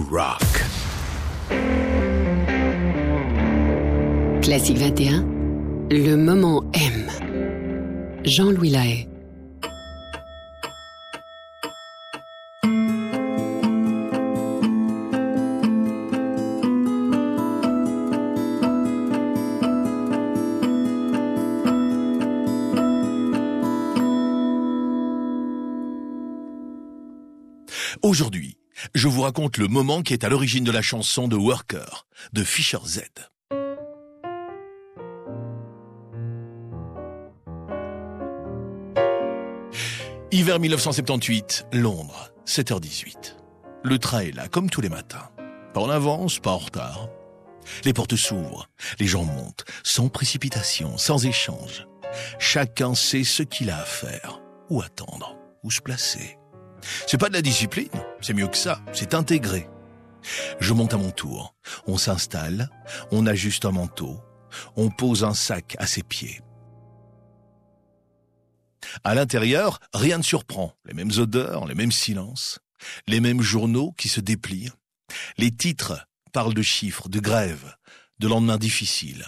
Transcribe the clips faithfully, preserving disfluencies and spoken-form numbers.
rock. Classique vingt et un, le moment M. Jean-Louis Lahaye. Aujourd'hui, je vous raconte le moment qui est à l'origine de la chanson de Worker, de Fisher Z. Hiver mille neuf cent soixante-dix-huit, Londres, sept heures dix-huit. Le train est là, comme tous les matins. Pas en avance, pas en retard. Les portes s'ouvrent, les gens montent, sans précipitation, sans échange. Chacun sait ce qu'il a à faire, où attendre, où se placer. C'est pas de la discipline, c'est mieux que ça, c'est intégré. Je monte à mon tour, on s'installe, on ajuste un manteau, on pose un sac à ses pieds. À l'intérieur, rien ne surprend, les mêmes odeurs, les mêmes silences, les mêmes journaux qui se déplient. Les titres parlent de chiffres, de grèves, de lendemains difficiles.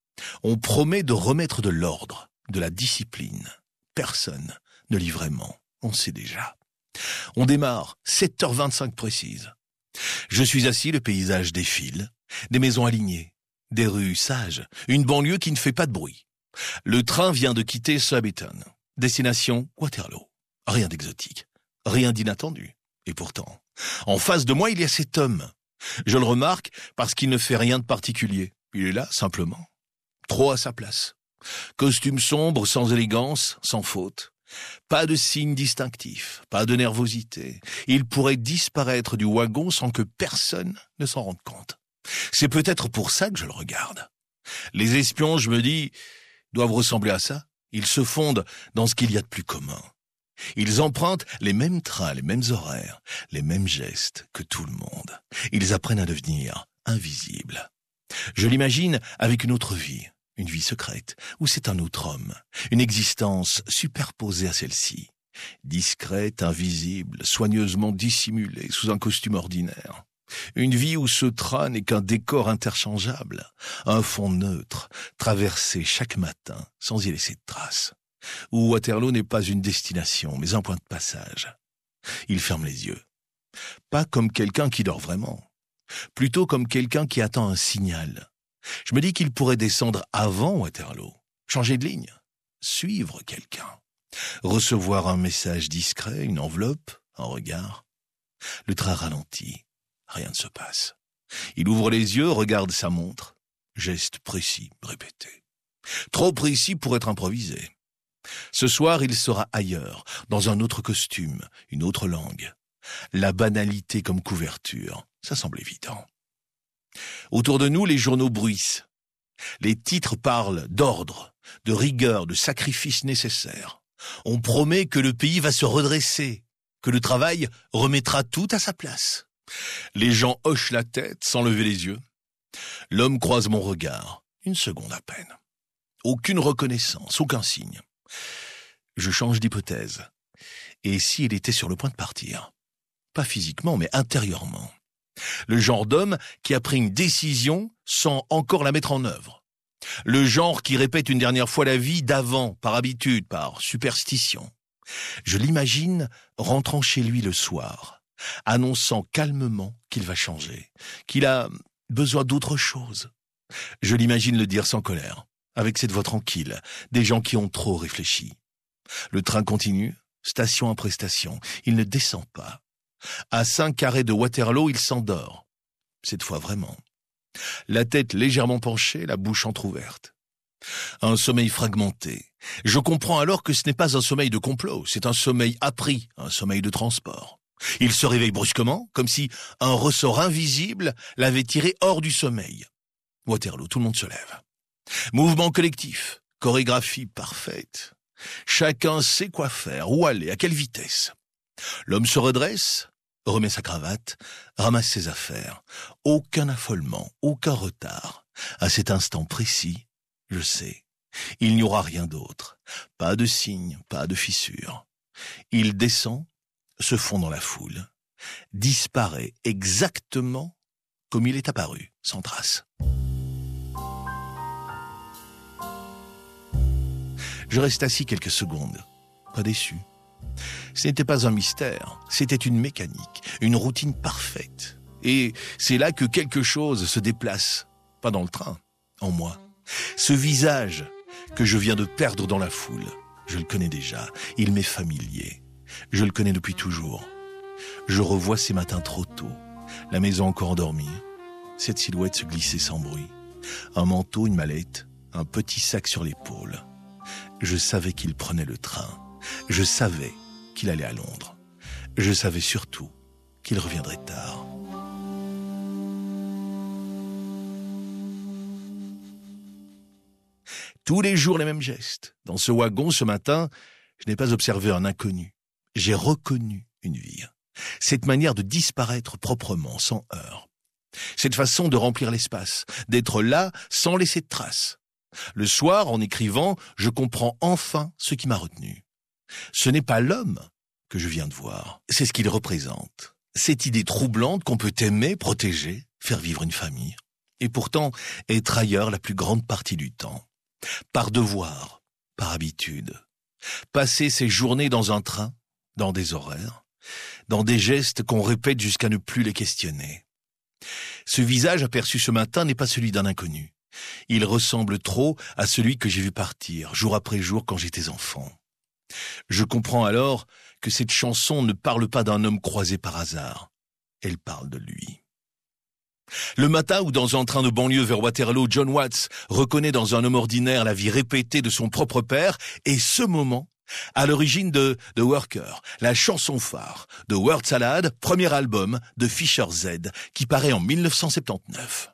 On promet de remettre de l'ordre, de la discipline. Personne ne lit vraiment, on sait déjà. On démarre, sept heures vingt-cinq précise. Je suis assis, le paysage défile, des maisons alignées, des rues sages, une banlieue qui ne fait pas de bruit. Le train vient de quitter Surbiton, destination Waterloo. Rien d'exotique, rien d'inattendu. Et pourtant, en face de moi, il y a cet homme. Je le remarque parce qu'il ne fait rien de particulier. Il est là, simplement. Trop à sa place. Costume sombre, sans élégance, sans faute. Pas de signe distinctif, pas de nervosité. Il pourrait disparaître du wagon sans que personne ne s'en rende compte. C'est peut-être pour ça que je le regarde. Les espions, je me dis, doivent ressembler à ça. Ils se fondent dans ce qu'il y a de plus commun. Ils empruntent les mêmes trains, les mêmes horaires, les mêmes gestes que tout le monde. Ils apprennent à devenir invisibles. Je l'imagine avec une autre vie. Une vie secrète, où c'est un autre homme, une existence superposée à celle-ci, discrète, invisible, soigneusement dissimulée sous un costume ordinaire. Une vie où ce train n'est qu'un décor interchangeable, un fond neutre, traversé chaque matin sans y laisser de traces. Où Waterloo n'est pas une destination, mais un point de passage. Il ferme les yeux. Pas comme quelqu'un qui dort vraiment, plutôt comme quelqu'un qui attend un signal. Je me dis qu'il pourrait descendre avant Waterloo, changer de ligne, suivre quelqu'un, recevoir un message discret, une enveloppe, un regard. Le train ralentit, rien ne se passe. Il ouvre les yeux, regarde sa montre, geste précis, répété. Trop précis pour être improvisé. Ce soir, il sera ailleurs, dans un autre costume, une autre langue. La banalité comme couverture, ça semble évident. Autour de nous, les journaux bruissent. Les titres parlent d'ordre, de rigueur, de sacrifice nécessaire. On promet que le pays va se redresser, que le travail remettra tout à sa place. Les gens hochent la tête sans lever les yeux. L'homme croise mon regard, une seconde à peine. Aucune reconnaissance, aucun signe. Je change d'hypothèse. Et si il était sur le point de partir? Pas physiquement, mais intérieurement. Le genre d'homme qui a pris une décision sans encore la mettre en œuvre. Le genre qui répète une dernière fois la vie d'avant, par habitude, par superstition. Je l'imagine rentrant chez lui le soir, annonçant calmement qu'il va changer, qu'il a besoin d'autre chose. Je l'imagine le dire sans colère, avec cette voix tranquille, des gens qui ont trop réfléchi. Le train continue, station après station, il ne descend pas. À cinq arrêts de Waterloo, il s'endort. Cette fois vraiment. La tête légèrement penchée, la bouche entr'ouverte. Un sommeil fragmenté. Je comprends alors que ce n'est pas un sommeil de complot, c'est un sommeil appris, un sommeil de transport. Il se réveille brusquement, comme si un ressort invisible l'avait tiré hors du sommeil. Waterloo, tout le monde se lève. Mouvement collectif, chorégraphie parfaite. Chacun sait quoi faire, où aller, à quelle vitesse. L'homme se redresse, remet sa cravate, ramasse ses affaires. Aucun affolement, aucun retard. À cet instant précis, je sais, il n'y aura rien d'autre. Pas de signe, pas de fissure. Il descend, se fond dans la foule. disparaît exactement comme il est apparu, sans trace. Je reste assis quelques secondes, pas déçu. Ce n'était pas un mystère, c'était une mécanique, une routine parfaite. Et c'est là que quelque chose se déplace, pas dans le train, en moi. Ce visage que je viens de perdre dans la foule, je le connais déjà, il m'est familier. Je le connais depuis toujours. Je revois ces matins trop tôt, la maison encore endormie, cette silhouette se glisser sans bruit. Un manteau, une mallette, un petit sac sur l'épaule. Je savais qu'il prenait le train. Je savais qu'il allait à Londres. Je savais surtout qu'il reviendrait tard. Tous les jours les mêmes gestes. Dans ce wagon, ce matin, je n'ai pas observé un inconnu. J'ai reconnu une vie. Cette manière de disparaître proprement, sans heurts. Cette façon de remplir l'espace, d'être là sans laisser de traces. Le soir, en écrivant, je comprends enfin ce qui m'a retenu. Ce n'est pas l'homme que je viens de voir, c'est ce qu'il représente. Cette idée troublante qu'on peut aimer, protéger, faire vivre une famille. Et pourtant, être ailleurs la plus grande partie du temps. Par devoir, par habitude. Passer ses journées dans un train, dans des horaires, dans des gestes qu'on répète jusqu'à ne plus les questionner. Ce visage aperçu ce matin n'est pas celui d'un inconnu. Il ressemble trop à celui que j'ai vu partir, jour après jour, quand j'étais enfant. Je comprends alors que cette chanson ne parle pas d'un homme croisé par hasard. Elle parle de lui. Le matin où, dans un train de banlieue vers Waterloo, John Watts reconnaît dans un homme ordinaire la vie répétée de son propre père, et ce moment, à l'origine de The Worker, la chanson phare de Word Salad, premier album de Fischer Z, qui paraît en mille neuf cent soixante-dix-neuf.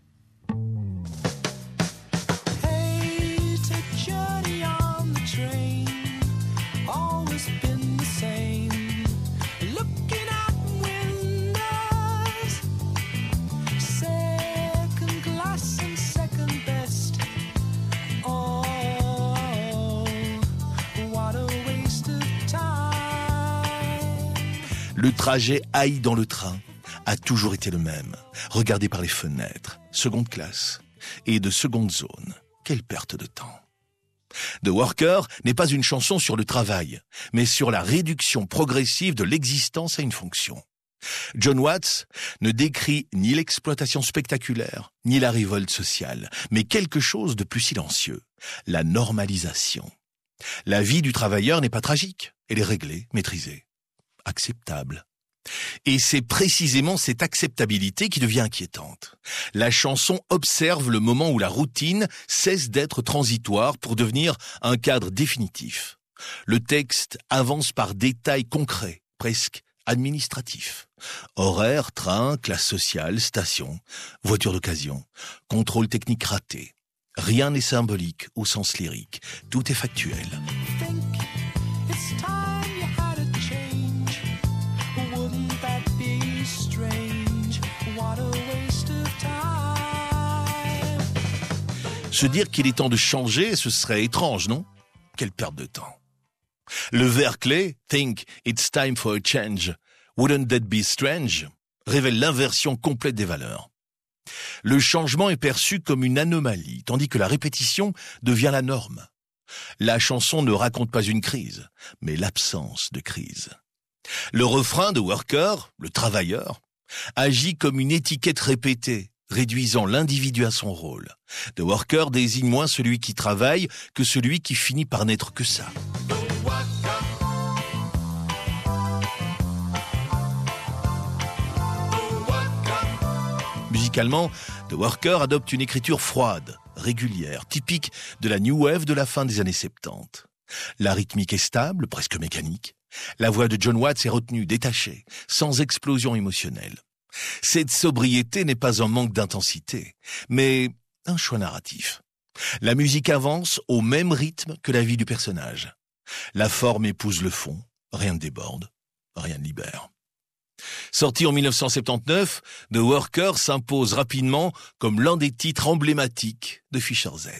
Le trajet haï dans le train a toujours été le même. Regardé par les fenêtres, seconde classe et de seconde zone. Quelle perte de temps. The Worker n'est pas une chanson sur le travail, mais sur la réduction progressive de l'existence à une fonction. John Watts ne décrit ni l'exploitation spectaculaire, ni la révolte sociale, mais quelque chose de plus silencieux, la normalisation. La vie du travailleur n'est pas tragique, elle est réglée, maîtrisée. Acceptable. Et c'est précisément cette acceptabilité qui devient inquiétante. La chanson observe le moment où la routine cesse d'être transitoire pour devenir un cadre définitif. Le texte avance par détails concrets, presque administratifs. Horaire, train, classe sociale, station, voiture d'occasion, contrôle technique raté. Rien n'est symbolique au sens lyrique, tout est factuel. Se dire qu'il est temps de changer, ce serait étrange, non? Quelle perte de temps. Le vers clé, « Think it's time for a change, wouldn't that be strange ?» révèle l'inversion complète des valeurs. Le changement est perçu comme une anomalie, tandis que la répétition devient la norme. La chanson ne raconte pas une crise, mais l'absence de crise. Le refrain de Worker, le travailleur, agit comme une étiquette répétée, réduisant l'individu à son rôle. The Worker désigne moins celui qui travaille que celui qui finit par n'être que ça. Musicalement, The Worker adopte une écriture froide, régulière, typique de la New Wave de la fin des années soixante-dix. La rythmique est stable, presque mécanique. La voix de John Watts est retenue, détachée, sans explosion émotionnelle. Cette sobriété n'est pas un manque d'intensité, mais un choix narratif. La musique avance au même rythme que la vie du personnage. La forme épouse le fond, rien ne déborde, rien ne libère. Sorti en mille neuf cent soixante-dix-neuf, The Worker s'impose rapidement comme l'un des titres emblématiques de Fischer Z.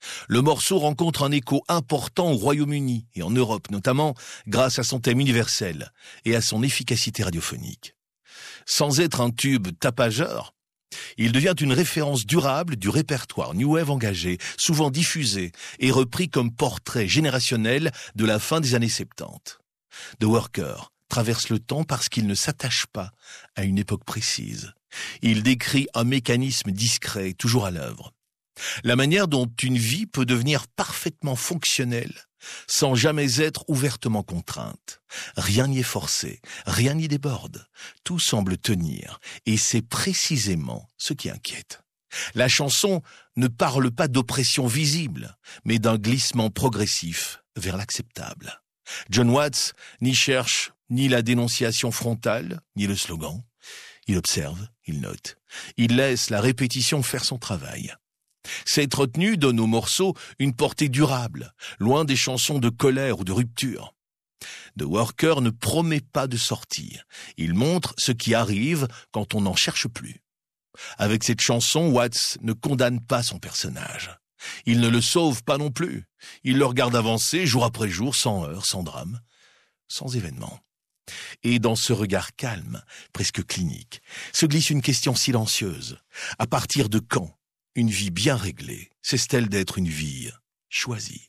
Le morceau rencontre un écho important au Royaume-Uni et en Europe, notamment grâce à son thème universel et à son efficacité radiophonique. Sans être un tube tapageur, il devient une référence durable du répertoire New Wave engagé, souvent diffusé et repris comme portrait générationnel de la fin des années soixante-dix. The Worker traverse le temps parce qu'il ne s'attache pas à une époque précise. Il décrit un mécanisme discret, toujours à l'œuvre. La manière dont une vie peut devenir parfaitement fonctionnelle sans jamais être ouvertement contrainte. Rien n'y est forcé, rien n'y déborde. Tout semble tenir et c'est précisément ce qui inquiète. La chanson ne parle pas d'oppression visible, mais d'un glissement progressif vers l'acceptable. John Watts n'y cherche ni la dénonciation frontale, ni le slogan. Il observe, il note. Il laisse la répétition faire son travail. Cette retenue donne au morceau une portée durable, loin des chansons de colère ou de rupture. The Worker ne promet pas de sortir. Il montre ce qui arrive quand on n'en cherche plus. Avec cette chanson, Watts ne condamne pas son personnage. Il ne le sauve pas non plus. Il le regarde avancer jour après jour, sans heurts, sans drame, sans événement. Et dans ce regard calme, presque clinique, se glisse une question silencieuse. À partir de quand une vie bien réglée cesse-t-elle d'être une vie choisie?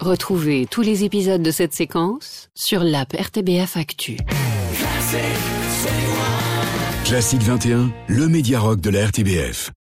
Retrouvez tous les épisodes de cette séquence sur l'app R T B F Actu. Classique vingt et un, le média rock de la R T B F.